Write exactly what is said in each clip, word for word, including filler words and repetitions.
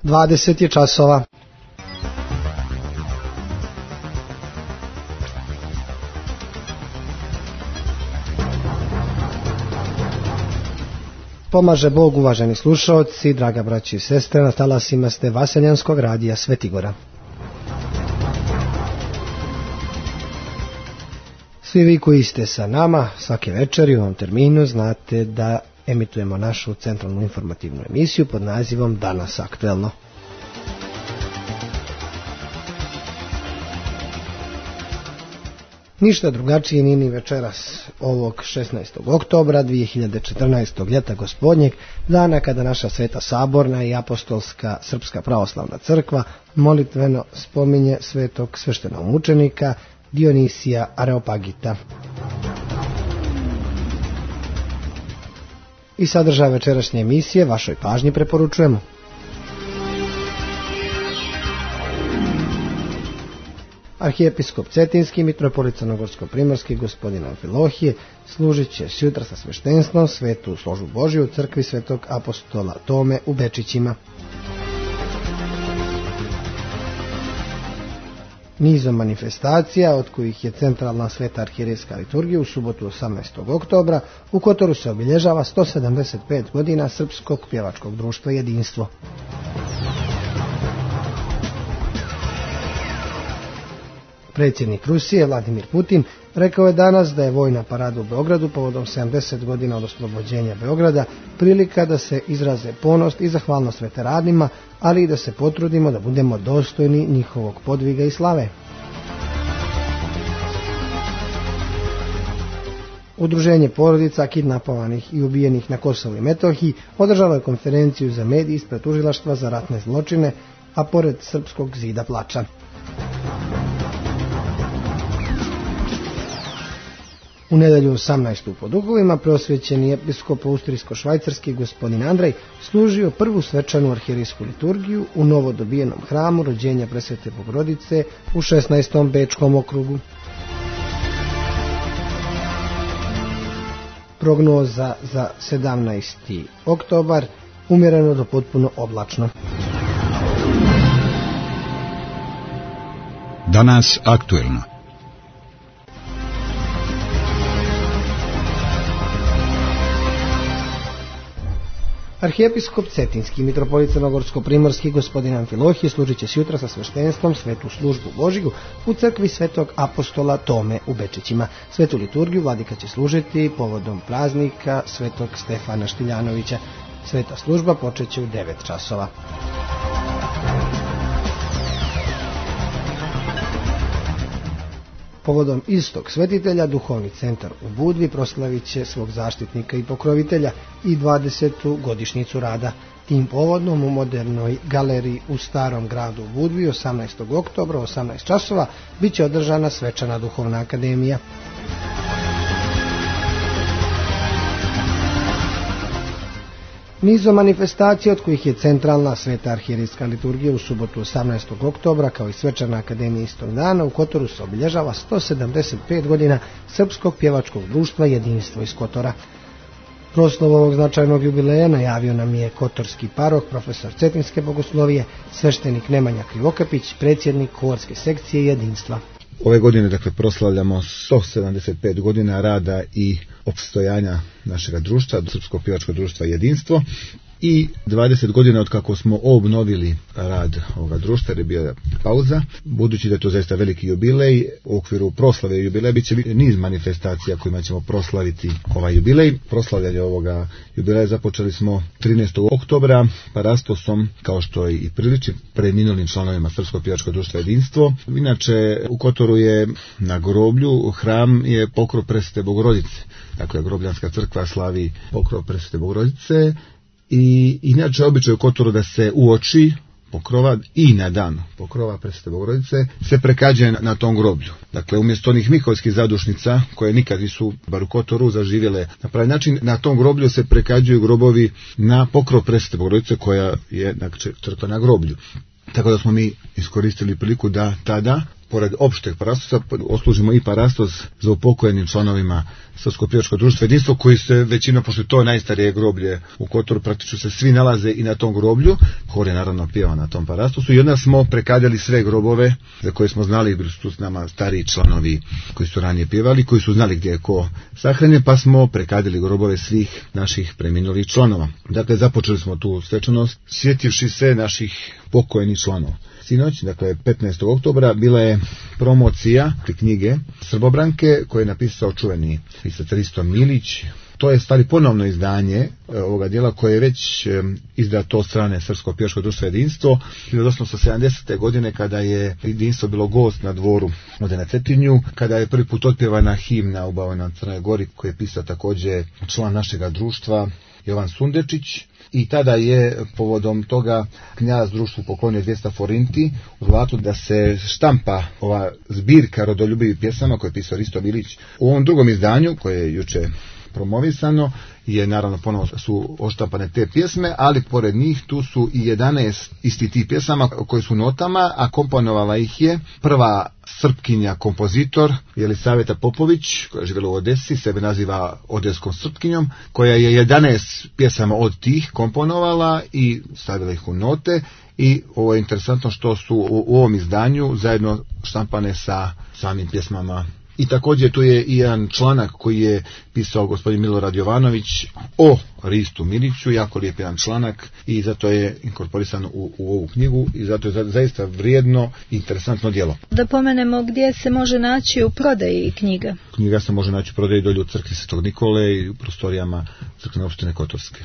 dvadeset je časova. Pomaže Bog, uvaženi slušaoci, draga braći i sestre, na talasima ste Vaseljanskog radija Svetigora. Svi vi koji ste sa nama svake večeri u ovom terminu znate da emitujemo našu centralnu informativnu emisiju pod nazivom Danas aktuelno. Ništa drugačije nije ni večeras ovog šesnaestog oktobra dvije hiljade četrnaestog ljeta gospodnjeg, dana kada naša Sveta Saborna i Apostolska Srpska pravoslavna crkva molitveno spominje svetog sveštenog mučenika Dionisija Areopagita. I sadržaj večerašnje emisije vašoj pažnji preporučujemo. Arhijepiskop Cetinski, mitropolit Crnogorsko-primorski, gospodin Amfilohije, služit će sutra sa sveštenstvom svetu složbu Božju u crkvi svetog apostola Tome u Bečićima. Nizom manifestacija, od kojih je centralna sveta arhijerejska liturgija u subotu osamnaestog oktobra, u Kotoru se obilježava sto sedamdeset pet godina Srpskog pjevačkog društva Jedinstvo. Predsjednik Rusije Vladimir Putin rekao je danas da je vojna parada u Beogradu povodom sedamdeset godina od oslobođenja Beograda prilika da se izraze ponos i zahvalnost veteranima, ali i da se potrudimo da budemo dostojni njihovog podviga i slave. Udruženje porodica kidnapovanih i ubijenih na Kosovu i Metohiji održalo je konferenciju za medije ispred tužilaštva za ratne zločine, a pored Srpskog zida plača. U nedelju osamnaestu pod Duhovima preosvećeni episkop austrijsko-švajcarski gospodin Andrej služio prvu svečanu arhijerejsku liturgiju u novodobijenom hramu rođenja Presvete Bogorodice u šesnaestom Bečkom okrugu. Prognoza za sedamnaesti oktobar umjereno do potpuno oblačno. Danas aktuelno. Arhijepiskop Cetinski, mitropolit Crnogorsko-primorski, gospodin Amfilohije služit će sutra sa sveštenstvom svetu službu Božju u crkvi svetog apostola Tome u Bečićima. Svetu liturgiju vladika će služiti povodom praznika svetog Stefana Štiljanovića. Sveta služba počeće u devet časova. Povodom istog svetitelja, duhovni centar u Budvi proslavit će svog zaštitnika i pokrovitelja i dvadesetu godišnjicu rada. Tim povodom u modernoj galeriji u Starom gradu u Budvi osamnaestog oktobra u osamnaest časova bit će održana svečana duhovna akademija. Nizom manifestacija, od kojih je centralna sveta arhijerejska liturgija u subotu osamnaestog oktobra, kao i svečana akademija istog dana, u Kotoru se obilježava sto sedamdeset pet godina Srpskog pjevačkog društva Jedinstvo iz Kotora. Proslavu ovog značajnog jubileja najavio nam je kotorski parok, profesor Cetinske bogoslovije, sveštenik Nemanja Krivokapić, predsjednik horske sekcije Jedinstva. Ove godine, dakle, proslavljamo sto sedamdeset pet godina rada i opstojanja našega društva, Srpskog pjevačkog društva Jedinstvo, i dvadeset godina od kako smo obnovili rad ovoga društva, jer je bila pauza. Budući da je to zaista veliki jubilej, u okviru proslave jubileja bit će niz manifestacija kojima ćemo proslaviti ovaj jubilej. Proslavljanje ovoga jubileja započeli smo trinaestog oktobra parastosom, kao što i priliči preminulim članovima Srpskog pjevačkog društva Jedinstvo. Inače, u Kotoru je na groblju hram je pokrov Presvete Bogorodice. Dakle, grobljanska crkva slavi pokrov Presvete Bogorodice. I inače običaj u Kotoru da se uoči pokrova i na dan pokrova Presvete Bogorodice se prekađuje na tom groblju. Dakle, umjesto onih mihovskih zadušnica koje nikad nisu, bar u Kotoru, zaživjele na pravi način, na tom groblju se prekađuju grobovi na pokrov Presvete Bogorodice koja je, znači, crkva na groblju. Tako da smo mi iskoristili priliku da tada pored opšteg parastosa oslužimo i parastos za upokojenim članovima Srpsko-pjevačkog društva Jedinstvo, koji se većinom, pošto je to najstarije groblje u Kotoru, praktično se svi nalaze i na tom groblju. Hor je naravno pjevao na tom parastosu i onda smo prekadjali sve grobove za koje smo znali, bili su tu s nama stariji članovi koji su ranije pjevali, koji su znali gdje je ko sahranjen, pa smo prekadjali grobove svih naših preminulih članova. Dakle, započeli smo tu svečanost sjetivši se naših pokojnih članova. Sinoć, dakle petnaestog oktobra, bila je promocija knjige Srbobranke koje je napisao čuveni pisac Risto Milić. To je stvari ponovno izdanje ovoga dijela koje je već izdato od strane Srpsko-pjevačkog društva Jedinstvo hiljadu osamsto sedamdesete godine, kada je Jedinstvo bilo gost na dvoru ovdje na Cetinju, kada je prvi put otpjevana himna u na Crnoj Gori, koji je pisao također član našega društva Jovan Sundečić. I tada je povodom toga knjaz društvu poklonio dvjesto forinti u zlatu da se štampa ova zbirka rodoljubivih pjesama koje je pisao Risto Milić. U ovom drugom izdanju, koje je juče promovisano, je naravno ponovo su oštampane te pjesme, ali pored njih tu su i jedanaest isti tih pjesama koje su notama, a komponovala ih je prva Srpkinja kompozitor Jelisaveta Popović, koja je živjela u Odesi, sebe naziva odeskom Srpkinjom, koja je jedanaest pjesama od tih komponovala i stavila ih u note. I ovo je interesantno što su u, u ovom izdanju zajedno štampane sa samim pjesmama. I također tu je i jedan članak koji je pisao gospodin Milorad Jovanović o Ristu Miliću, jako lijep jedan članak, i zato je inkorporisan u, u ovu knjigu i zato je zaista vrijedno i interesantno djelo. Da pomenemo gdje se može naći u prodaji knjiga. Knjiga se može naći u prodaji dolje u crkvi Svetog Nikole i u prostorijama crkvene opštine Kotorske.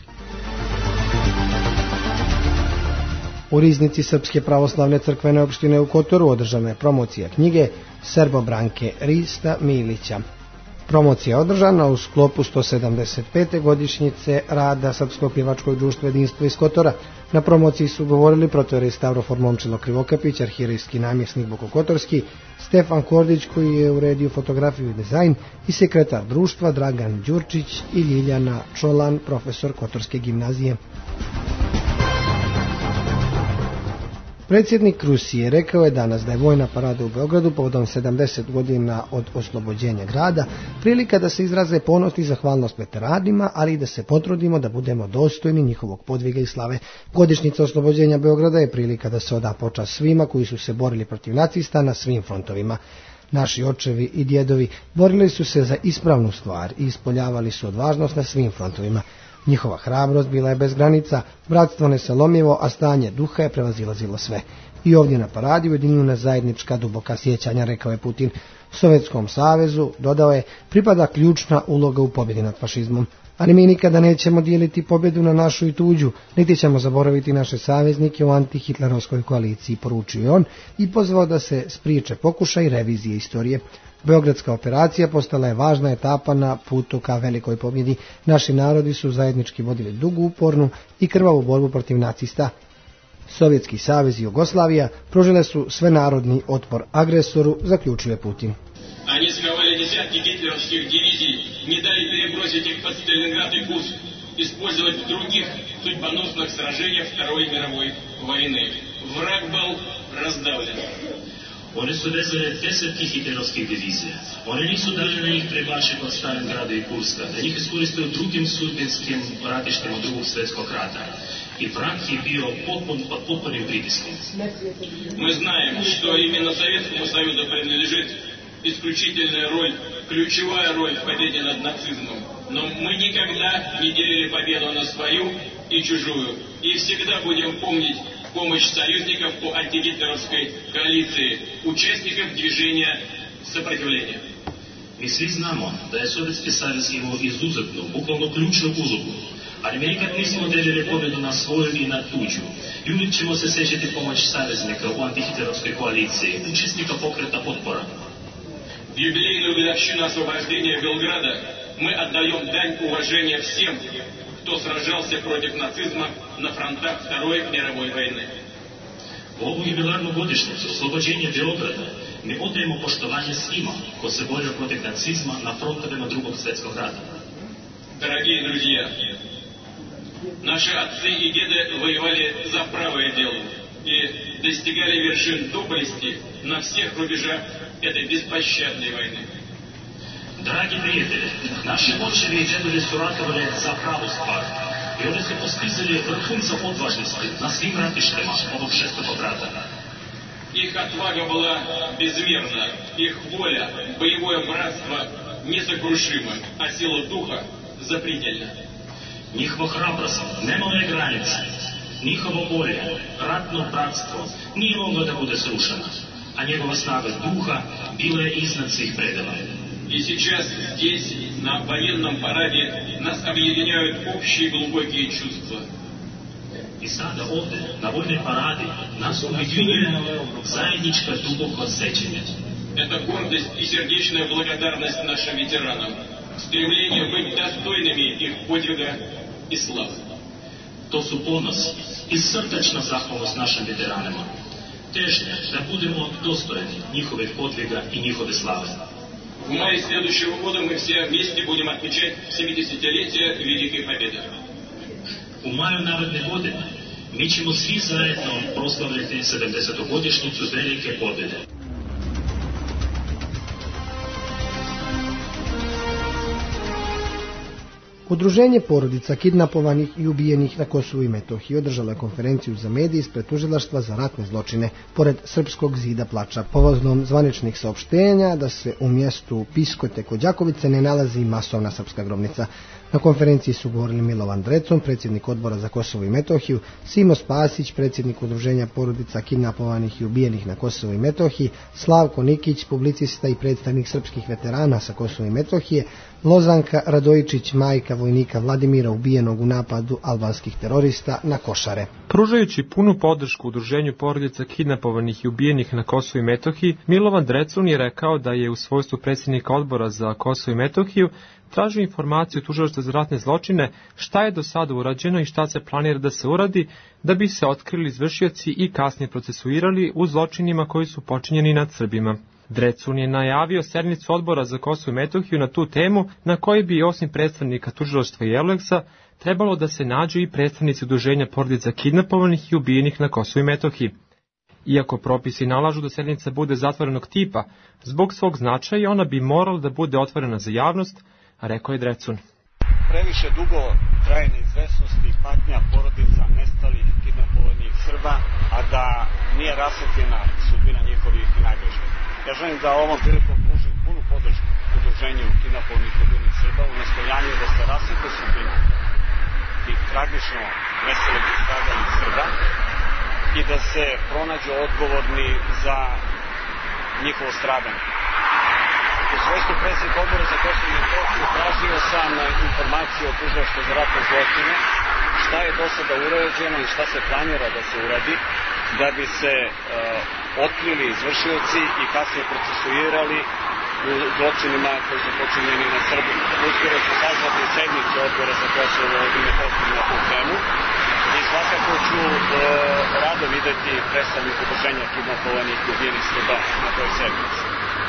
U riznici Srpske pravoslavne crkvene opštine u Kotoru održana je promocija knjige Srbobranke Rista Milića. Promocija je održana u sklopu sto sedamdeset pete godišnjice rada Srpskog pjevačkog društva Jedinstvo iz Kotora. Na promociji su govorili protorej Stavrofor Momčilo Krivokapić, arhijerejski namjesnik Bokokotorski, Stefan Kordić koji je uredio fotografiju i dizajn i sekretar društva Dragan Đurčić i Ljiljana Čolan, profesor Kotorske gimnazije. Predsjednik Rusije rekao je danas da je vojna parada u Beogradu povodom sedamdeset godina od oslobođenja grada prilika da se izraze ponos i zahvalnost veteranima, ali i da se potrudimo da budemo dostojni njihovog podviga i slave. Godišnjica oslobođenja Beograda je prilika da se oda počast svima koji su se borili protiv nacista na svim frontovima. Naši očevi i djedovi borili su se za ispravnu stvar i ispoljavali su odvažnost na svim frontovima. Njihova hrabrost bila je bez granica, bratstvo neselomljivo, a stanje duha je prevazilazilo sve. I ovdje na paradi ujedinjuju nas zajednička duboka sjećanja, rekao je Putin. Sovjetskom savezu, dodao je, pripada ključna uloga u pobjedi nad fašizmom. Ali mi nikada nećemo dijeliti pobjedu na našu i tuđu, niti ćemo zaboraviti naše saveznike u antihitlerovskoj koaliciji, poručio je on i pozvao da se spriječe pokušaj revizije istorije. Beogradska operacija postala je važna etapa na putu ka velikoj pobjedi. Naši narodi su zajednički vodili dugu, upornu i krvavu borbu protiv nacista. Sovjetski savez i Jugoslavija pružile su svenarodni otpor agresoru, zaključuje Putin. Они сковали десятки гитлеровских дивизий, не дали перебросить их под Сталинград и Курск, использовать в других судьбоносных сражениях Второй мировой войны. Враг был раздавлен. Oni su vezali desetki hitlerovskih divizija. Oni nisu dali na njih prebače pod Stalingrada i Kurska, da njih iskoriste u drugim sudbinskim ratištima drugog svjetskog rata. I vrag je bio potpun, pod potpunim pritiskom. Мы знаем, что именно Советскому Союзу принадлежит исключительная роль, ключевая роль в победе над нацизмом. Но мы никогда не делили победу на свою и чужую. И всегда будем помнить помощь союзников по антигитлеровской коалиции, участников движения сопротивления. Mi svi znamo da je Sovjetski savez imao izuzetnu, bukvalno ključnu ulogu, ali mi nikad nismo delili pobjedu na svoju i na tuđu. I uvijek ćemo se sjećati pomoći saveznika u antihitlerovskoj koaliciji, učesnika pokreta Potpora. В юбилейную годовщину освобождения Белграда мы отдаем дань уважения всем, кто сражался против нацизма на фронтах Второй мировой войны. U ovu jubilarnu godišnjicu oslobođenja Beograda mi odajemo poštovanje svima ko se borio protiv nacizma na frontovima drugog svjetskog rata. Дорогие друзья, наши отцы и деды воевали за правое дело, и достигали вершин доблести на всех рубежах этой беспощадной войны. Драги приятели, наши отчеви и дедови su ratovali za pravu stvar i oni su postizali vrhunca odvažnosti na svim ratištima ovog žestokog rata. Их отвага была безмерна, их воля, боевое братство несокрушимо, а сила духа запредельна. Njihova hrabrost nemala je granice, njihovo volje, ratno bratstvo nije moglo da bude srušeno, a njegova snaga duha bila je iznad svih predela. И сейчас здесь, на военном параде, нас объединяют общие глубокие чувства. I sada ovde, na vojnoj paradi, nas ujedinjuje zajednička duboko sećenje. Это гордость и сердечная благодарность нашим ветеранам, стремление быть достойными их подвига и славы. To su ponos i srdačna zahvalnost našim veteranima. Težnja da budemo dostojni njihovih podviga i njihove slave. В мае следующего года мы все вместе будем отмечать семидесятилетие Великой Победы. U maju naredne godine mi ćemo svi zajedno proslavljati sedamdesetogodišnjicu Velike pobjede. Udruženje porodica kidnapovanih i ubijenih na Kosovu i Metohiji održalo je konferenciju za medije ispred tužilaštva za ratne zločine pored Srpskog zida plača, povodom zvaničnih saopštenja da se u mjestu Piskote kod Đakovice ne nalazi masovna srpska grobnica. Na konferenciji su govorili Milovan Drecun, predsjednik odbora za Kosovo i Metohiju, Simo Spasić, predsjednik udruženja porodica kidnapovanih i ubijenih na Kosovo i Metohiji, Slavko Nikić, publicista i predstavnik srpskih veterana sa Kosova i Metohije, Lozanka Radojičić, majka vojnika Vladimira ubijenog u napadu albanskih terorista na Košare. Pružajući punu podršku udruženju porodica kidnapovanih i ubijenih na Kosovu i Metohiji, Milovan Drecun je rekao da je u svojstvu predsjednika odbora za Kosovo i Metohiju tražio informaciju tužilaštva za ratne zločine šta je do sada urađeno i šta se planira da se uradi da bi se otkrili izvršioci i kasnije procesuirali u zločinima koji su počinjeni nad Srbima. Drecun je najavio sednicu odbora za Kosovo i Metohiju na tu temu, na kojoj bi osim predstavnika tužilaštva i Euleksa trebalo da se nađu i predstavnici udruženja porodica kidnapovanih i ubijenih na Kosovu i Metohiji. Iako propisi nalažu da sednica bude zatvorenog tipa, zbog svog značaja ona bi morala da bude otvorena za javnost, rekao je Drecun. Previše dugo traje neizvesnost i patnja porodica nestalih kidnapovanih Srba, a da nije rasvetljena sudbina njihovih najbližih. Ja želim da ovom prilikom pružim punu podršku udruženju kidnapovanih i ubijenih Srba u nastojanju da se rasvetle sudbina tih tragično nestalih i stradalih Srba i da se pronađu odgovorni za njihovo stradanje. U svojstvu predsjednika odbora za Kosovo i Metohiju tražio sam informaciju o tužilaštvu za ratne zločine, šta je do sada urađeno i šta se planira da se uradi, da bi se uh, otkrili izvršioci i kasnije procesuirali u zločinima koji su počinjeni na Srbima. Uskoro ću sazvati sednicu odbora za Kosovo i Metohiju na tu temu i svakako ću uh, rado videti predstavnik udruženja kidnapovanih i ubijenih Srba na toj sednici.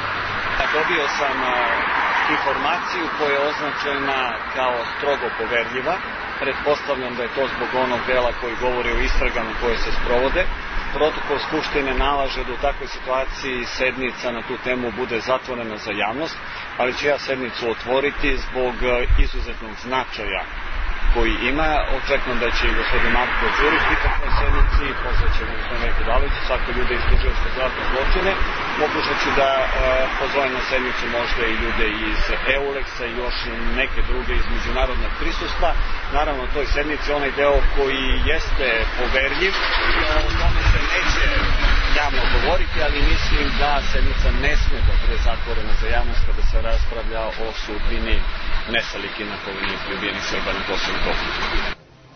Dobio sam uh, informaciju koja je označena kao strogo poverljiva. Pretpostavljam da je to zbog onog dela koji govori o istragama koje se sprovode. Protokol Skupštine nalaže da u takvoj situaciji sednica na tu temu bude zatvorena za javnost, ali ću ja sednicu otvoriti zbog uh, izuzetnog značaja koji ima. Očekujem da će i gospodin Marko Đurić biti na toj sednici, pozvaćemo gospodin Veljko Dalić, svako ljude iz tužilaštva za ratne zločine. Pokušat ću da e, pozovem na sednicu možda i ljude iz Euleksa i još neke druge iz međunarodnog prisustva. Naravno, u toj sednici onaj deo koji jeste poverljiv, o tome se neće javno govoriti, ali mislim da sednica ne sme da bude zatvorena za javnost kada se raspravlja o sudbini nestalih kidnapovanih i ubijenih Srba na Kosovu i Metohiji.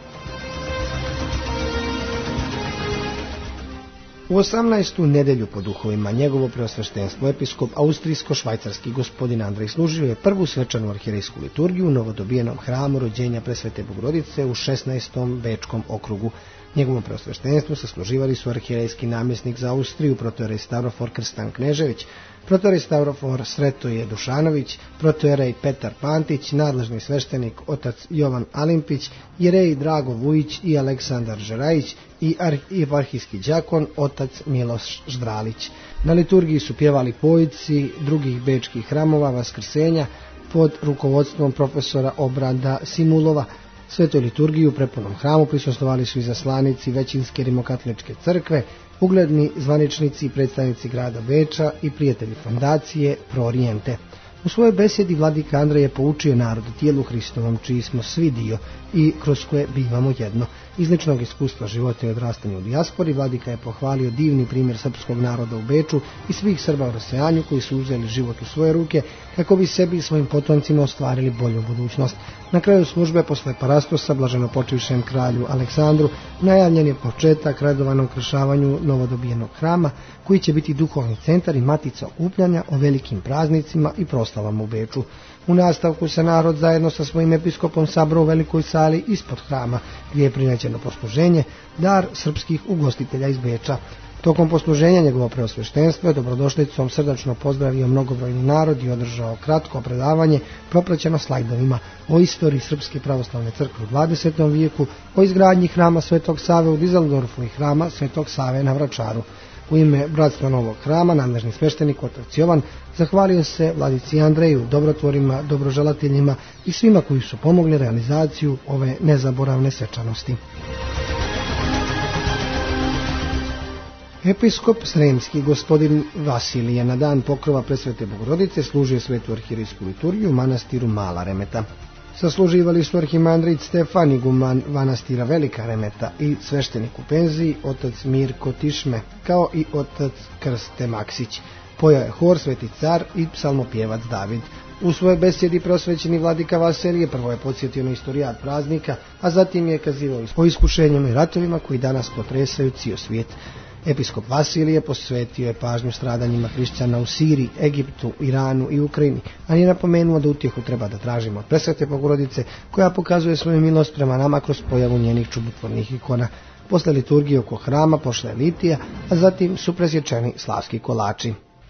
U osamnaestu nedelju po duhovima njegovo preosveštenstvo episkop austrijsko-švajcarski gospodin Andrej služio je prvu svečanu arhijerejsku liturgiju u novodobijenom hramu rođenja Presvete Bogorodice u šesnaestom bečkom okrugu. Njegovom preosveštenstvu sasluživali su arhijerejski namjesnik za Austriju, protojerej Stavrofor Krstan Knežević, protojerej Stavrofor Sretoje Dušanović, protojerej Petar Pantić, nadležni sveštenik otac Jovan Alimpić, jerej Drago Vujić i Aleksandar Žerajić i eparhijski đakon otac Miloš Ždralić. Na liturgiji su pjevali pojici drugih bečkih hramova Vaskrsenja pod rukovodstvom profesora Obrada Simulova. Svetoj liturgiji u prepunom hramu prisustvovali su izaslanici većinske rimokatoličke crkve, ugledni zvaničnici i predstavnici grada Beča i prijatelji fondacije Pro Oriente. U svojoj besjedi vladika Andrej je poučio narod tijelu Hristovom, čiji smo svi dio i kroz koje bivamo jedno. Iz ličnog iskustva života i odrastanja u dijaspori, vladika je pohvalio divni primjer srpskog naroda u Beču i svih Srba u rasejanju koji su uzeli život u svoje ruke kako bi sebi i svojim potomcima ostvarili bolju budućnost. Na kraju službe posle parastosa blaženopočivšem kralju Aleksandru najavljen je početak radovanom kršavanju novodobijenog hrama, koji će biti duhovni centar i matica okupljanja o velikim praznicima i proslavama u Beču. U nastavku se narod zajedno sa svojim episkopom sabrao u velikoj sali ispod hrama, gdje je prinećeno posluženje, dar srpskih ugostitelja iz Beča. Tokom posluženja njegovo preosveštenstvo je dobrodošlicom srdačno pozdravio mnogobrojni narod i održao kratko predavanje propraćeno slajdovima o istoriji Srpske pravoslavne crkve u dvadesetom vijeku, o izgradnji hrama Svetog Save u Dizeldorfu i hrama Svetog Save na Vračaru. U ime bratstva novog hrama nadležni sveštenik otac Jovan zahvalio se vladici Andreju, dobrotvorima, dobroželateljima i svima koji su pomogli realizaciju ove nezaboravne svečanosti. Episkop Sremski gospodin Vasilije na dan pokrova Presvete Bogorodice služio svetu arhijerejsku liturgiju u manastiru Mala Remeta. Sasluživali su arhimandrit Stefan iguman manastira Velika Remeta i sveštenik u penziji otac Mirko Tišme, kao i otac Krste Maksić. Pojao je hor Sveti car i psalmopjevac David. U svojoj besjedi prosvećeni vladika Vasilije prvo je podsjetio na istorijat praznika, a zatim je kazivao o iskušenjima i ratovima koji danas potresaju cijel svijet. Episkop Vasilije posvetio je pažnju stradanjima hrišćana u Siriji, Egiptu, Iranu i Ukrajini, a nije napomenuo da utjehu treba da tražimo od Presvete Bogorodice, koja pokazuje svoju milost prema nama kroz pojavu njenih čudotvornih ikona. Posle liturgije oko hrama pošla je litija, a zatim su presječeni slavski kolači.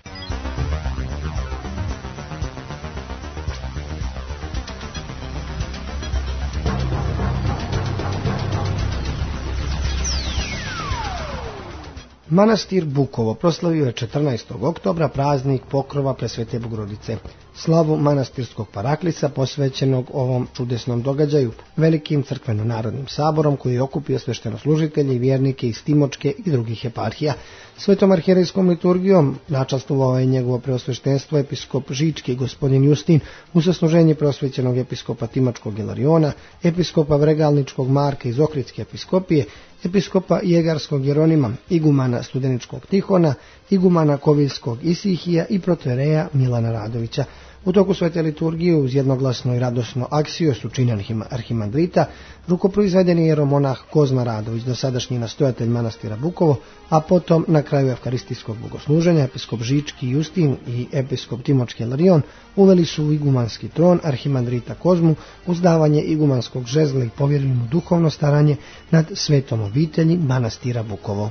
Manastir Bukovo proslavio je četrnaestog oktobra praznik pokrova Presvete Bogorodice. Slavu manastirskog paraklisa posvećenog ovom čudesnom događaju, velikim crkveno-narodnim saborom koji je okupio sveštenoslужitelje i vjernike iz Timočke i drugih eparhija. Svetom arhijerejskom liturgijom načastvovao je njegovo preosveštenstvo episkop Žički gospodin Justin, u sasluženje preosvećenog episkopa Timočkog Ilariona, episkopa Vregalničkog Marka iz Ohridske episkopije, episkopa Jegarskog Jeronima, igumana Studeničkog Tihona, igumana Koviljskog Isihija i protojereja Milana Radovića. U toku svete liturgije uz jednoglasno i radosno aksiju su činjenih arhimandrita, rukoproizvedeni jeromonah Kozma Radović, dosadašnji nastojatelj manastira Bukovo, a potom na kraju evkaristijskog bogosluženja episkop Žički Justin i episkop Timočki Ilarion uveli su u igumanski tron arhimandrita Kozmu uz davanje igumanskog žezla i povjerili mu duhovno staranje nad svetom obitelji manastira Bukovo.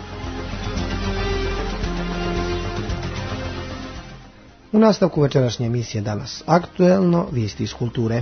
U nastavku večerašnje emisije danas aktuelno, vijesti iz kulture.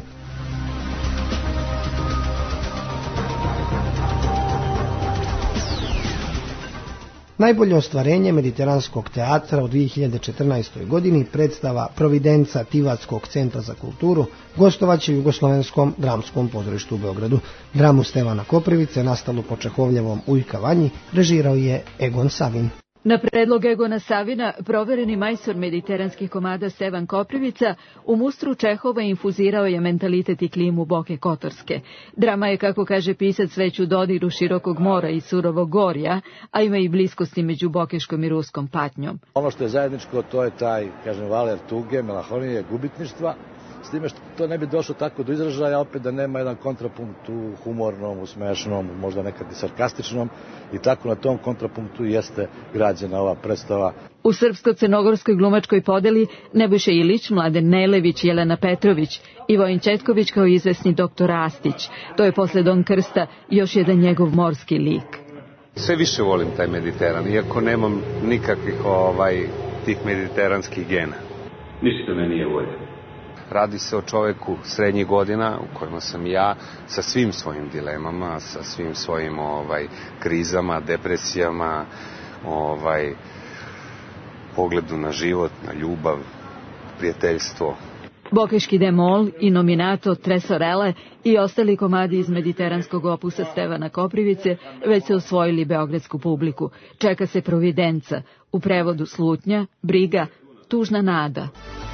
Najbolje ostvarenje mediteranskog teatra u dvije hiljade četrnaestoj. godini predstava Providenca Tivatskog centra za kulturu gostovaće u Jugoslovenskom dramskom pozorištu u Beogradu. Dramu Stevana Koprivice, nastalu po Čehovljevom Ujka Vanji, režirao je Egon Savin. Na predlog Egona Savina, provereni majstor mediteranskih komada Stevan Koprivica u mustru Čehova infuzirao je mentalitet i klimu Boke Kotorske. Drama je, kako kaže pisac, već u dodiru širokog mora i surovog gorja, a ima i bliskosti među bokeškom i ruskom patnjom. Ono što je zajedničko, to je taj, kažem, valer tuge, melanholije, gubitništva S time što to ne bi došlo tako do izražaja, opet da nema jedan kontrapunkt u humornom, u smešnom, možda nekad i sarkastičnom, i tako na tom kontrapunktu jeste građena ova predstava. U srpsko-crnogorskoj glumačkoj podeli Nebojša Ilić, Mladen Nelević, Jelena Petrović i Vojin Četković kao izvesni doktor Astić. To je posle Don Krsta još jedan njegov morski lik. Sve više volim taj Mediteran, iako nemam nikakvih ovaj, tih mediteranskih gena. Ništa me nije volja. Radi se o čoveku srednjih godina, u kojima sam ja, sa svim svojim dilemama, sa svim svojim ovaj, krizama, depresijama, ovaj, pogledu na život, na ljubav, prijateljstvo. Bokeški demol i nominato Tresorele i ostali komadi iz mediteranskog opusa Stevana Koprivice već se osvojili beogradsku publiku. Čeka se Providenca, u prevodu Slutnja, Briga, Tužna nada.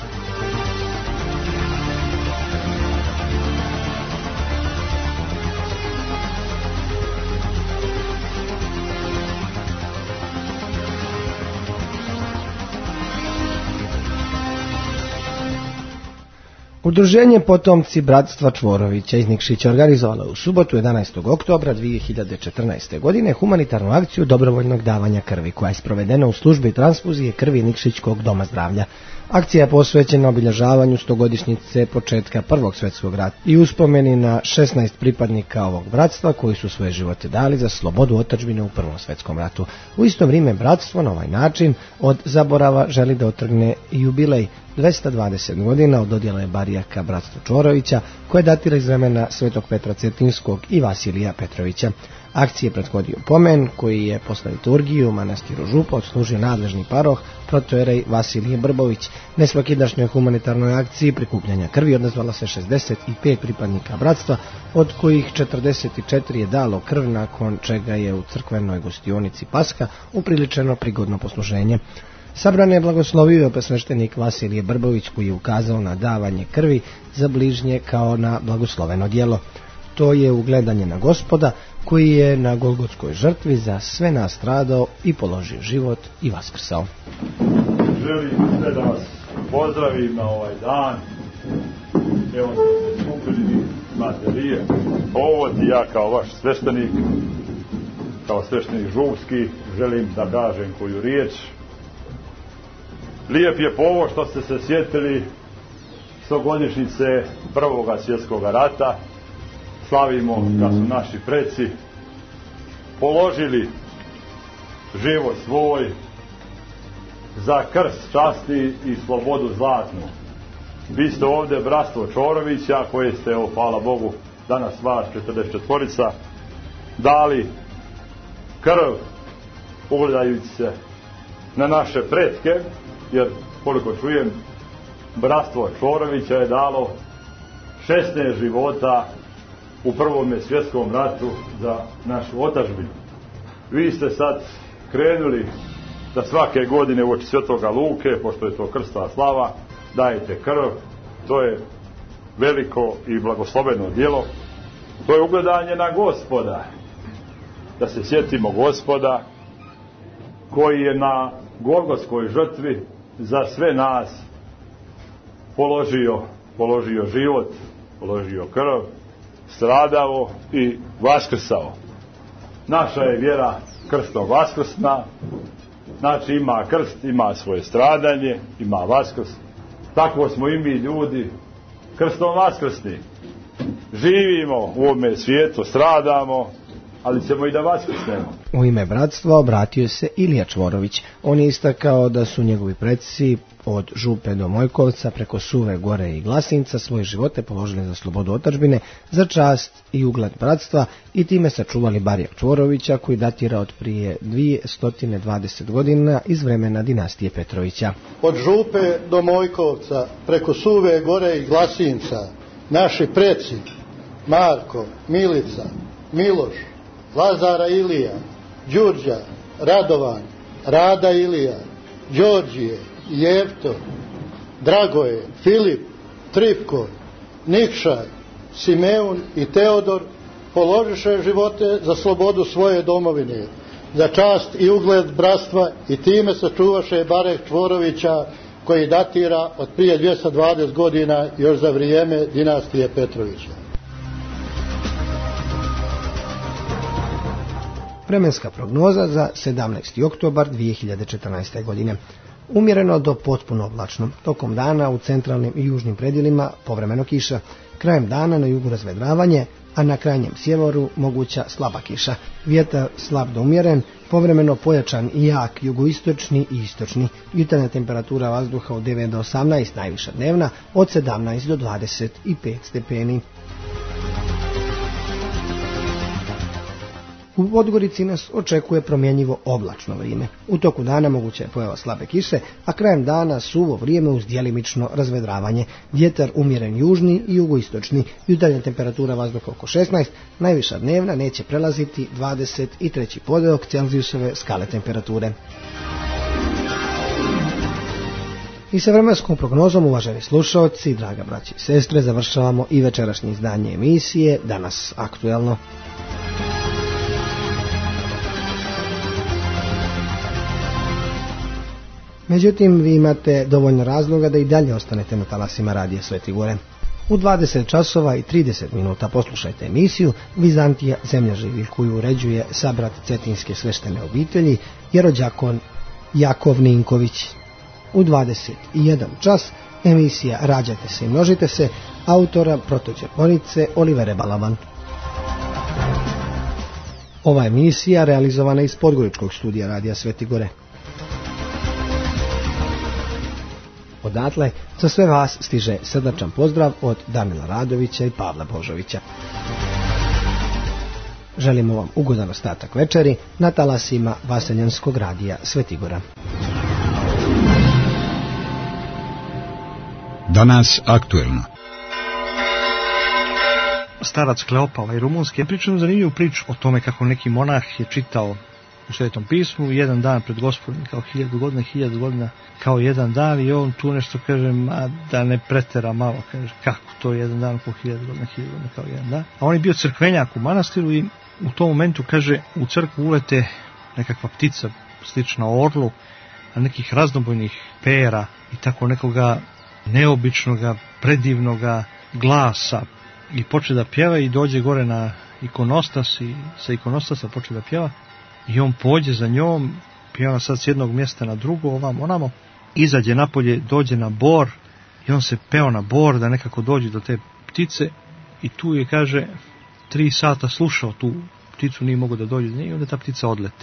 Udruženje Potomci bratstva Čvorovića iz Nikšića organizovalo u subotu jedanaestog oktobra dvije hiljade četrnaeste. godine humanitarnu akciju dobrovoljnog davanja krvi koja je sprovedena u službi transfuzije krvi Nikšićkog doma zdravlja. Akcija je posvećena obilježavanju stogodišnjice početka Prvog svjetskog rata i uspomeni na šesnaest pripadnika ovog bratstva koji su svoje živote dali za slobodu otadžbine u Prvom svjetskom ratu. U isto vrijeme bratstvo na ovaj način od zaborava želi da otrgne i jubilej dvesta dvadeset godina od dodjele barijaka bratstva Čvorovića koje datira iz vremena Svetog Petra Cetinskog i Vasilija Petrovića. Akcije prethodio pomen koji je posle liturgije u manastiru Župa odslužio nadležni paroh protojerej Vasilije Brbović. Nesvakidašnjoj humanitarnoj akciji prikupljanja krvi odazvala se šezdeset pet pripadnika bratstva, od kojih četrdeset četiri je dalo krv, nakon čega je u crkvenoj gostionici Paska upriličeno prigodno posluženje. Sabrane je blagoslovio sveštenik Vasilije Brbović koji je ukazao na davanje krvi za bližnje kao na blagosloveno djelo. To je ugledanje na Gospoda koji je na Golgotskoj žrtvi za sve nas stradao i položio život i vaskrsao. Želim sve da vas pozdravim na ovaj dan. Evo ste skupili materije. Povod i ja kao vaš sveštenik, kao sveštenik Župski, želim da kažem koju riječ. Lijep je povod što ste se sjetili stogodišnjice Prvoga svjetskog rata. Slavimo da su naši preci položili život svoj za krst časti i slobodu zlatnu. Vi ste ovdje bratstvo Čvorovića koje ste, o, hvala Bogu, danas vas četrdeset četvorica dali krv ugledajući se na naše pretke, jer koliko čujem bratstvo Čvorovića je dalo šesnaest života u Prvom svjetskom ratu za našu otadžbinu. Vi ste sad krenuli da svake godine uoči Svetoga Luke, pošto je to krsta slava, dajete krv. To je veliko i blagosloveno djelo. To je ugledanje na Gospoda. Da se sjetimo Gospoda koji je na Golgotskoj žrtvi za sve nas položio, položio život, položio krv, stradao i vaskrsao. Naša je vjera krstom vaskrsna, znači ima krst, ima svoje stradanje, ima vaskrs. Tako smo i mi ljudi krstom vaskrsni. Živimo u ovome svijetu, stradamo, ali ćemo i da vaskrsnemo. U ime bratstva obratio se Ilija Čvorović. On je istakao da su njegovi preci od Župe do Mojkovca preko Suve Gore i Glasinca svoje živote položili za slobodu otadžbine, za čast i ugled bratstva i time sačuvali barijak Čvorovića koji datira od prije dvjesto dvadeset godina iz vremena dinastije Petrovića. Od Župe do Mojkovca preko Suve Gore i Glasinca naši preci Marko, Milica, Miloš, Lazara Ilija, Đurđa, Radovan, Rada Ilija, Đorđije, Jevto, Dragoje, Filip, Tripko, Nikšaj, Simeun i Teodor položiše živote za slobodu svoje domovine, za čast i ugled bratstva i time sačuvaše barijak Čvorovića koji datira od prije dvjesto dvadeset godina još za vrijeme dinastije Petrovića. Vremenska prognoza za sedamnaesti oktobar dvije hiljade četrnaeste. godine. Umjereno do potpuno oblačno. Tokom dana u centralnim i južnim predjelima povremeno kiša. Krajem dana na jugu razvedravanje, a na krajnjem sjeveru moguća slaba kiša. Vjetar slab do umjeren, povremeno pojačan i jak jugoistočni i istočni. Jutarnja temperatura vazduha od devet do osamnaest, najviša dnevna od sedamnaest do dvadeset pet stepeni. U Podgorici nas očekuje promjenjivo oblačno vrijeme. U toku dana moguća je pojava slabe kiše, a krajem dana suvo vrijeme uz djelimično razvedravanje. Vjetar umjeren južni i jugoistočni. Jutarnja temperatura vazduha oko šesnaest, najviša dnevna neće prelaziti dvadeset tri podeok Celzijusove skale temperature. I sa vremenskom prognozom, uvaženi slušalci, draga braći i sestre, završavamo i večerašnje izdanje emisije Danas aktuelno. Međutim, vi imate dovoljno razloga da i dalje ostanete na talasima radija Sveti Gore. U dvadeset časova i trideset minuta poslušajte emisiju Vizantija zemlja živih, koju uređuje sabrat Cetinske sveštene obitelji jerođakon Jakov Ninković. U dvadeset jedan čas emisija Rađajte se i množite se, autora protođeponice Olivere Balaban. Ova emisija realizovana iz Podgoričkog studija radija Sveti Gore. Odatle za sve vas stiže srdačan pozdrav od Damila Radovića i Pavla Božovića. Želimo vam ugodan ostatak večeri na talasima Vaseljanskog radija Sveti Gora. Danas aktuelno. Starac Kleopa, ovaj rumunski, je pričao zanimljivu priču o tome kako neki monah je čitao u Svetom pismu jedan dan pred Gospodom kao hiljadu godina, hiljadu godina kao jedan dan, i on tu nešto kaže, ma da ne pretera malo, kaže, kako to jedan dan po hiljadu godina, hiljadu godina kao jedan dan. A on je bio crkvenjak u manastiru i u tom momentu, kaže, u crkvu ulete nekakva ptica slična orlu, a nekih raznobojnih pera i tako nekoga neobičnoga, predivnoga glasa, i poče da pjeva i dođe gore na ikonostas i sa ikonostasa poče da pjeva. I on pođe za njom, pjeva sad s jednog mjesta na drugo, ovam onamo, izađe napolje, dođe na bor i on se peo na bor da nekako dođe do te ptice, i tu je, kaže, tri sata slušao tu pticu, nije mogao da dođe do nje, i onda ta ptica odlete.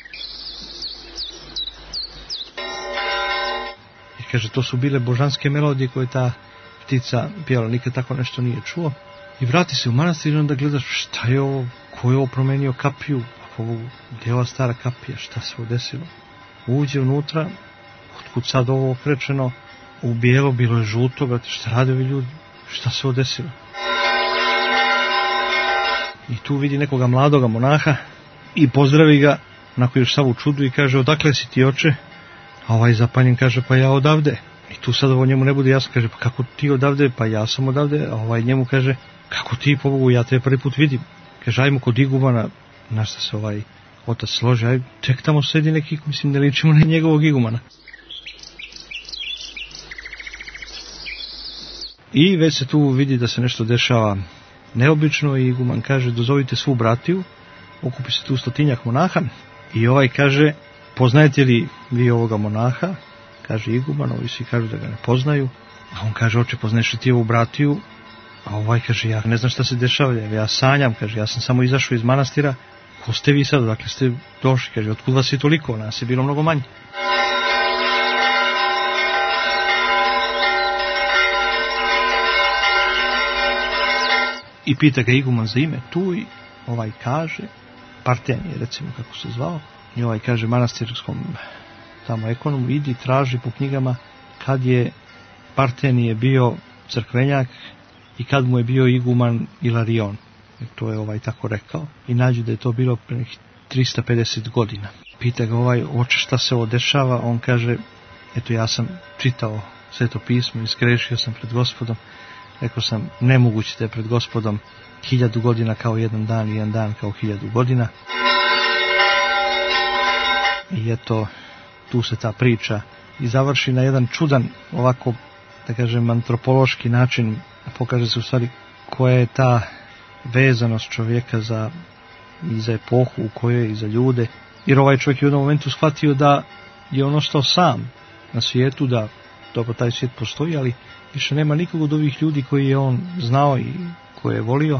I kaže, to su bile božanske melodije koje ta ptica pjevala, nikad tako nešto nije čuo. I vrati se u manastir i onda gledaš, šta je ovo, ko je ovo promenio kapiju, ovo, gdje je ova stara kapija, šta se ovo desilo. Uđe unutra, otkud sad ovo okrečeno, u bijelo, bilo je žuto, brate, šta rade ovi ljudi, šta se ovo desilo. I tu vidi nekoga mladoga monaha i pozdravi ga, onako još sav u čudu, i kaže, odakle si ti, oče? A ovaj zapanjen kaže, pa ja odavde. I tu sad ovo njemu ne bude jasno, kaže, pa kako ti odavde? Pa ja sam odavde. A ovaj njemu kaže, kako ti, po Bogu, ja te prvi put vidim. Kaže, ajmo kod igumana. Na šta se ovaj otac složi, aj, tek tamo sedi neki, mislim, ne ličimo na njegovog igumana. I već se tu vidi da se nešto dešava neobično, i iguman kaže, dozovite svu bratiju, okupi se tu stotinjak monaha, i ovaj kaže, poznajete li vi ovoga monaha? Kaže iguman, ovi svi kažu da ga ne poznaju, a on kaže, oče, poznaješ li ti ovu bratiju? A ovaj kaže, ja ne znam šta se dešava, ja sanjam, kaže, ja sam samo izašao iz manastira. Ko ste vi sad, dakle ste došli, kaže, otkud vas je toliko, nas je bilo mnogo manje. I pita ga iguman za ime tu, i ovaj kaže, Partenije, recimo kako se zvao, i ovaj kaže manastirskom tamo ekonomu, idi traži po knjigama kad je Partenije bio crkvenjak i kad mu je bio iguman Ilarion. E, to je ovaj tako rekao. I nađu da je to bilo pre nekih trista pedeset godina. Pita ga ovaj, oče, šta se ovo dešava? On kaže, eto, ja sam čitao Sveto pismo i skrešio sam pred Gospodom. Rekao sam, nemoguće da je pred Gospodom hiljadu godina kao jedan dan i jedan dan kao hiljadu godina. I eto, tu se ta priča i završi na jedan čudan, ovako, da kažem, antropološki način, pokaže se u stvari koja je ta vezanost čovjeka za, i za epohu u kojoj je i za ljude, jer ovaj čovjek je u jednom momentu shvatio da je on ostao sam na svijetu, da dobro taj svijet postoji, ali više nema nikog od ovih ljudi koji je on znao i koje je volio.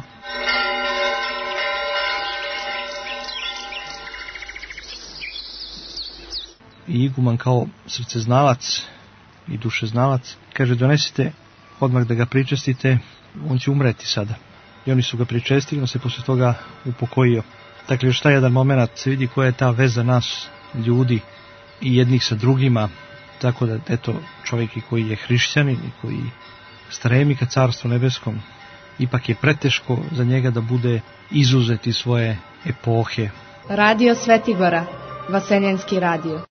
I iguman kao srceznalac i dušeznalac kaže donesite odmah da ga pričestite, on će umreti sada. I oni su ga pričestili, on se poslije toga upokojio. Dakle, još taj jedan moment se vidi koja je ta veza nas ljudi i jednih sa drugima, tako da eto čovjek i koji je hrišćanin i koji stremi ka carstvu nebeskom, ipak je preteško za njega da bude izuzet iz svoje epohe. Radio Svetibora, Vaseljenski radio.